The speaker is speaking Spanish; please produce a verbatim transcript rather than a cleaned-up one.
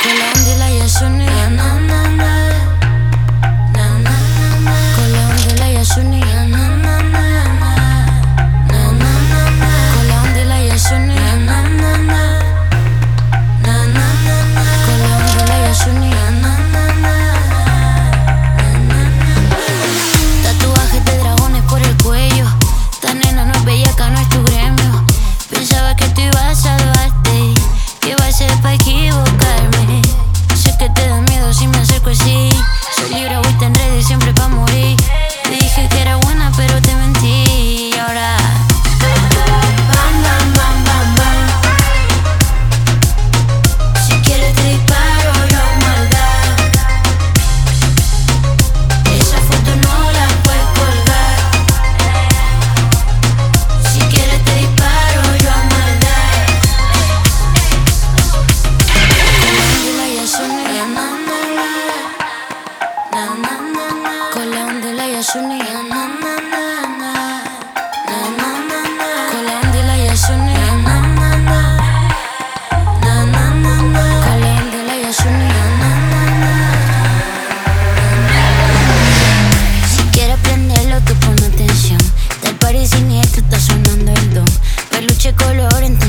Con la onda y la Yasuni. Na, na, na, na. Na, na, na, na. Con la onda y la Yasuni. Na, na, na, na. Na, na, na, na. Con la onda y la Yasuni. Na, na, na, na. Na, na, na, na. Con la onda y la Yasuni. Na, na, na, na. Tatuajes de dragones por el cuello. Esta nena no es bellaca, no es tu gremio. Pensaba que tú ibas a salvarte, que iba a ser pa' equivocarme. Sé que te da miedo si me acerco así. Soy libre, voy tan ready, siempre pa' morir. Te dije que era buena, pero te mentí. Y ahora bam, bam, bam, bam, bam. Si quieres te disparo yo a maldad. Esa foto no la puedes colgar. Si quieres te disparo yo a maldad. Con la onda y la Yasuni. Na, na, na, na. Na, na, na, na. Con la onda y la Yasuni. Na, na, na, na. Na, na, na, na. Con la onda y la Yasuni. Na, na, na, na. Si quieres prenderlo, tú pon atención. Tal parece siniestro, está sonando el don. Peluche color en